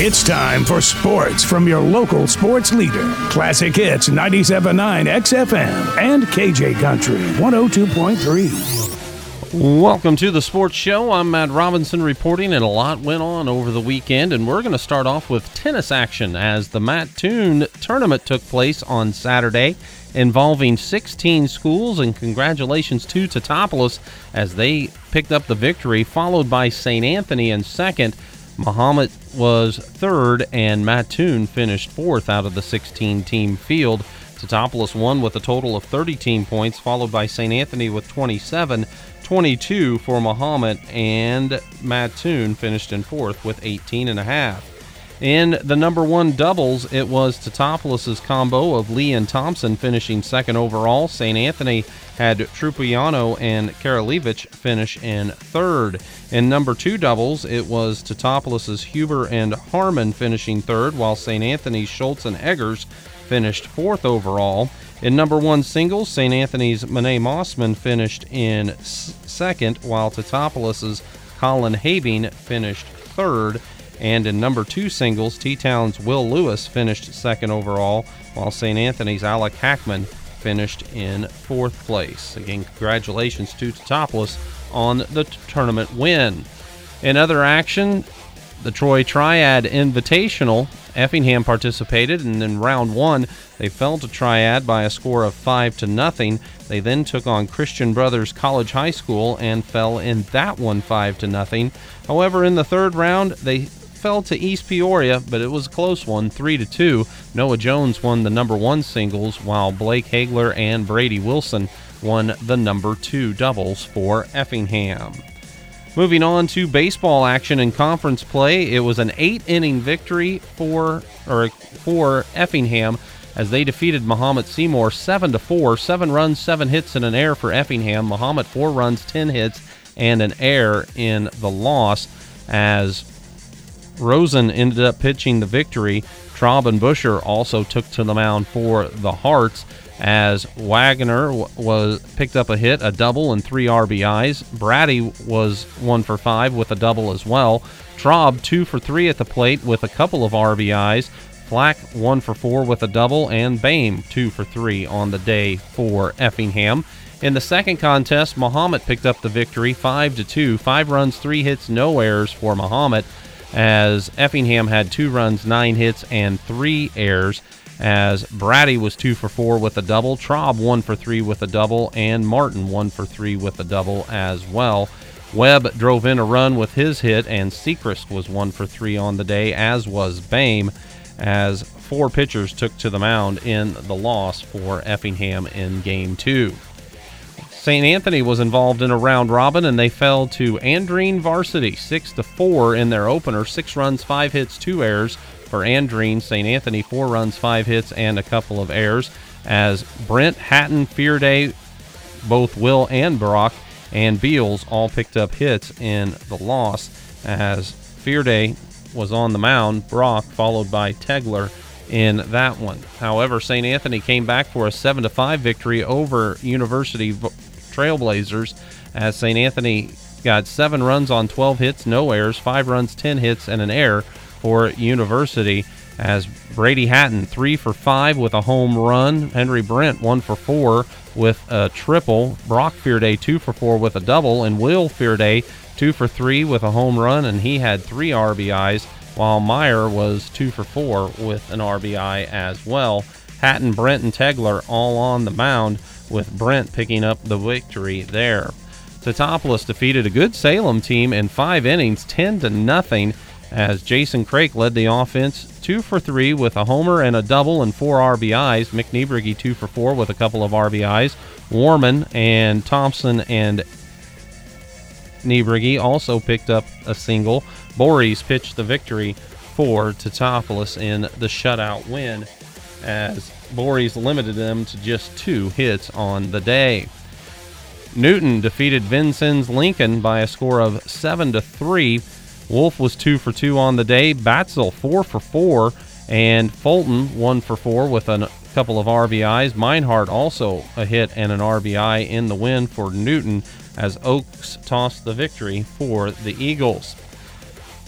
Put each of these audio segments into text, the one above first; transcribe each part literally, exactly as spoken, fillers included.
It's time for sports from your local sports leader. Classic Hits ninety-seven point nine X F M and K J Country one oh two point three. Welcome to the Sports Show. I'm Matt Robinson reporting, and a lot went on over the weekend, and we're going to start off with tennis action as the Mattoon tournament took place on Saturday, involving sixteen schools, and congratulations to Teutopolis as they picked up the victory, followed by Saint Anthony in second. Mahomet was third, and Mattoon finished fourth out of the sixteen-team field. Teutopolis won with a total of thirty team points, followed by Saint Anthony with twenty-seven, twenty-two for Mahomet, and Mattoon finished in fourth with eighteen and a half. In the number one doubles, it was Teutopolis' combo of Lee and Thompson finishing second overall. Saint Anthony had Trupiano and Karalevich finish in third. In number two doubles, it was Teutopolis' Huber and Harmon finishing third, while Saint Anthony's Schultz and Eggers finished fourth overall. In number one singles, Saint Anthony's Monet Mossman finished in s- second, while Teutopolis' Colin Habing finished third. And in number two singles, T-Town's Will Lewis finished second overall, while Saint Anthony's Alec Hackman finished in fourth place. Again, congratulations to Teutopolis on the t- tournament win. In other action, the Troy Triad Invitational, Effingham participated, and in round one, they fell to Triad by a score of five to nothing. They then took on Christian Brothers College High School and fell in that one five to nothing. However, in the third round, they fell to East Peoria, but it was a close one, three to two. Noah Jones won the number one singles, while Blake Hagler and Brady Wilson won the number two doubles for Effingham. Moving on to baseball action and conference play, it was an eight-inning victory for or for Effingham as they defeated Mahomet Seymour seven to four. Seven runs, seven hits, and an error for Effingham. Mahomet four runs, ten hits, and an error in the loss as Rosen ended up pitching the victory. Traub and Busher also took to the mound for the Hearts as Wagner was picked up a hit, a double, and three R B Is. Brady was one for five with a double as well. Traub two for three at the plate with a couple of R B Is. Flack one for four with a double, and Boehm two for three on the day for Effingham. In the second contest, Mahomet picked up the victory five to two. Five runs, three hits, no errors for Mahomet, as Effingham had two runs, nine hits, and three errors, as Brady was two for four with a double, Traub one for three with a double, and Martin one for three with a double as well. Webb drove in a run with his hit, and Sechrist was one for three on the day, as was Boehm, as four pitchers took to the mound in the loss for Effingham in Game two. Saint Anthony was involved in a round robin, and they fell to Andreen Varsity six to four in their opener. Six runs, five hits, two errors for Andreen. Saint Anthony four runs, five hits, and a couple of errors, as Brent, Hatton, Fearday, both Will and Brock, and Beals all picked up hits in the loss, as Fearday was on the mound, Brock followed by Tegler in that one. However, Saint Anthony came back for a seven to five victory over University Trailblazers, as Saint Anthony got seven runs on twelve hits, no errors, five runs, ten hits, and an error for University, as Brady Hatton three for five with a home run, Henry Brent one for four with a triple, Brock Fearday two for four with a double, and Will Fearday two for three with a home run, and he had three R B Is, while Meyer was two for four with an R B I as well. Hatton, Brent, and Tegler all on the mound, with Brent picking up the victory there. Teutopolis defeated a good Salem team in five innings, ten to nothing, as Jason Craik led the offense, two for three with a homer and a double and four R B Is. Mick Niebrigi two for four with a couple of R B Is. Warman and Thompson and Niebrigi also picked up a single. Boris pitched the victory for Teutopolis in the shutout win, as Boris limited them to just two hits on the day. Newton defeated Vincennes Lincoln by a score of seven to three. Wolf was two for two on the day, Batzel four for four, and Fulton one for four with a couple of R B Is. Meinhardt also a hit and an R B I in the win for Newton, as Oaks tossed the victory for the Eagles.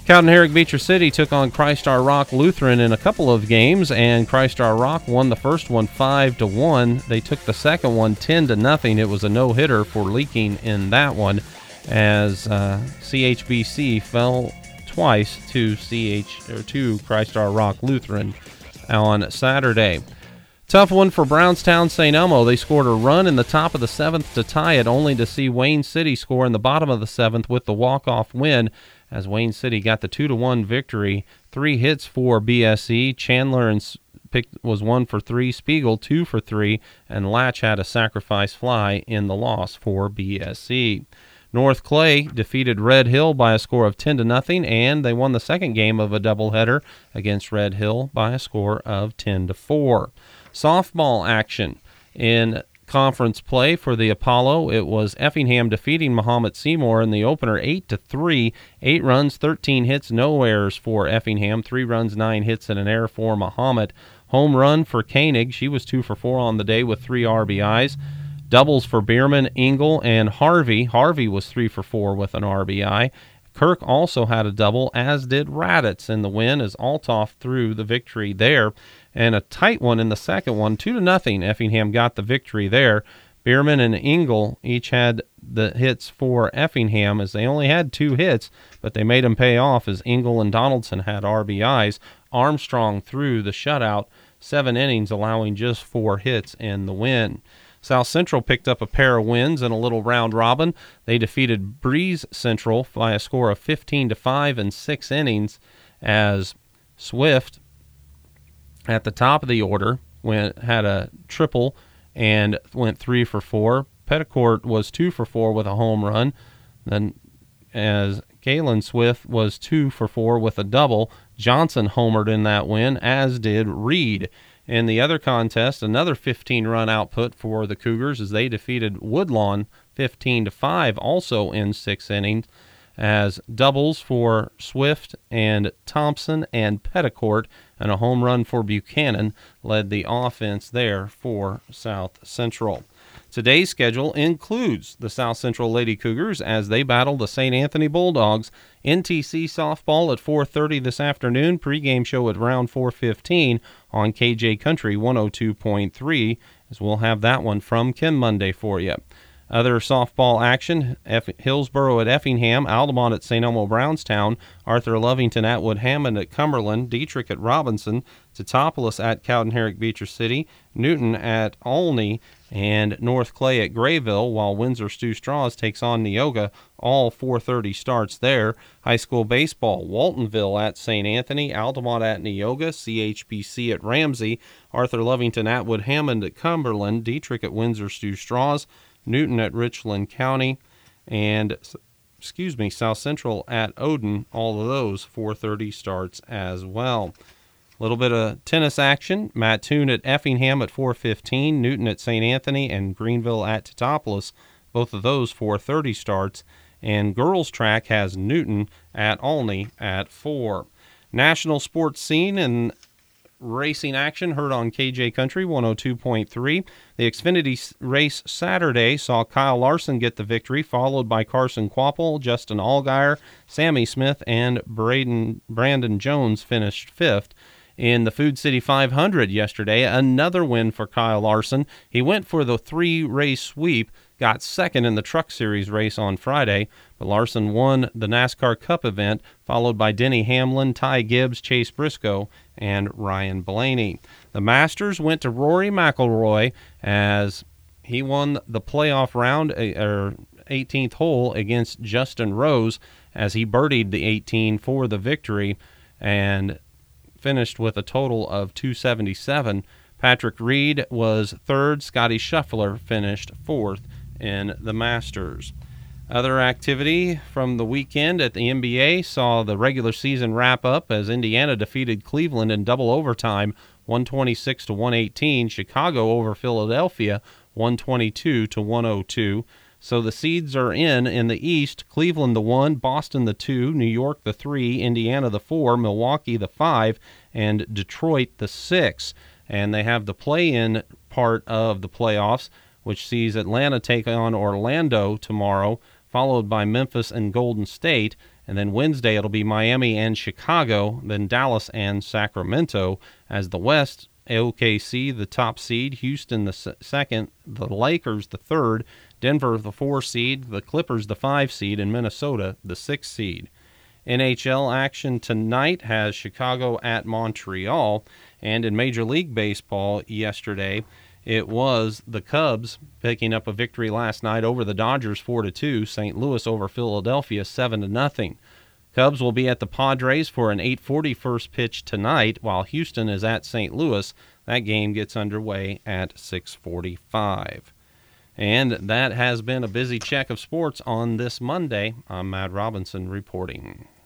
Cowden Herrick Beecher City took on Christ Our Rock Lutheran in a couple of games, and Christ Our Rock won the first one five to one. They took the second one ten to nothing. It was a no-hitter for Leaking in that one, as uh, C H B C fell twice to C H or to Christ Our Rock Lutheran on Saturday. Tough one for Brownstown Saint Elmo. They scored a run in the top of the seventh to tie it, only to see Wayne City score in the bottom of the seventh with the walk-off win, as Wayne City got the two to one victory. Three hits for B S E. Chandler and picked, was one for three. Spiegel, two for three. And Latch had a sacrifice fly in the loss for B S E. North Clay defeated Red Hill by a score of ten to nothing, and they won the second game of a doubleheader against Red Hill by a score of ten to four. Softball action in conference play for the Apollo. It was Effingham defeating Mahomet Seymour in the opener eight to three. Eight runs, thirteen hits, no errors for Effingham. Three runs, nine hits, and an error for Mahomet. Home run for Koenig. She was two for four on the day with three R B Is. Doubles for Bierman, Engel, and Harvey. Harvey was three for four with an R B I. Kirk also had a double, as did Raditz in the win, as Althoff threw the victory there. And a tight one in the second one, two to nothing. Effingham got the victory there. Bierman and Engel each had the hits for Effingham, as they only had two hits, but they made them pay off, as Engel and Donaldson had R B Is. Armstrong threw the shutout, seven innings, allowing just four hits in the win. South Central picked up a pair of wins in a little round robin. They defeated Breeze Central by a score of fifteen to five in six innings, as Swift at the top of the order went had a triple and went three for four. Petticourt was two for four with a home run. Then, as Galen Swift was two for four with a double, Johnson homered in that win, as did Reed. In the other contest, another fifteen-run output for the Cougars, as they defeated Woodlawn fifteen to five, also in six innings, as doubles for Swift and Thompson and Petticourt, and a home run for Buchanan led the offense there for South Central. Today's schedule includes the South Central Lady Cougars as they battle the Saint Anthony Bulldogs. N T C softball at four thirty this afternoon. Pregame show at around four fifteen on K J Country one oh two point three, as we'll have that one from Kim Monday for you. Other softball action, F- Hillsboro at Effingham, Altamont at Saint Elmo Brownstown, Arthur Lovington at Wood Hammond at Cumberland, Dietrich at Robinson, Teutopolis at Cowden Herrick Beecher City, Newton at Olney, and North Clay at Grayville, while Windsor Stew Straws takes on Neoga. All four thirty starts there. High school baseball, Waltonville at Saint Anthony, Altamont at Neoga, C H B C at Ramsey, Arthur Lovington at Wood Hammond at Cumberland, Dietrich at Windsor Stew Straws, Newton at Richland County, and, excuse me, South Central at Odin. All of those four thirty starts as well. A little bit of tennis action. Mattoon at Effingham at four fifteen, Newton at Saint Anthony, and Greenville at Teutopolis. Both of those four thirty starts. And girls track has Newton at Olney at four. National sports scene and racing action heard on K J Country one oh two point three. The Xfinity race Saturday saw Kyle Larson get the victory, followed by Carson Quapple, Justin Allgaier, Sammy Smith, and Braden, Brandon Jones finished fifth. In the Food City five hundred yesterday, another win for Kyle Larson. He went for the three-race sweep, got second in the Truck Series race on Friday, but Larson won the NASCAR Cup event, followed by Denny Hamlin, Ty Gibbs, Chase Briscoe, and Ryan Blaney. The Masters went to Rory McIlroy as he won the playoff round, or eighteenth hole, against Justin Rose, as he birdied the eighteen for the victory, and finished with a total of two seventy-seven. Patrick Reed was third. Scotty Scheffler finished fourth in the Masters. Other activity from the weekend at the N B A saw the regular season wrap up as Indiana defeated Cleveland in double overtime, one twenty-six to one eighteen. Chicago over Philadelphia, one twenty-two to one oh two. So the seeds are in in the East. Cleveland the one, Boston the two, New York the three, Indiana the four, Milwaukee the five, and Detroit the six. And they have the play-in part of the playoffs, which sees Atlanta take on Orlando tomorrow, followed by Memphis and Golden State. And then Wednesday, it'll be Miami and Chicago, then Dallas and Sacramento. As the West, O K C, the top seed, Houston, the s- second, the Lakers, the third, Denver, the four seed, the Clippers, the five seed, and Minnesota, the six seed. N H L action tonight has Chicago at Montreal, and in Major League Baseball yesterday, it was the Cubs picking up a victory last night over the Dodgers four to two, Saint Louis over Philadelphia seven to nothing. Cubs will be at the Padres for an eight forty first pitch tonight, while Houston is at Saint Louis. That game gets underway at six forty-five. And that has been a busy check of sports on this Monday. I'm Matt Robinson reporting.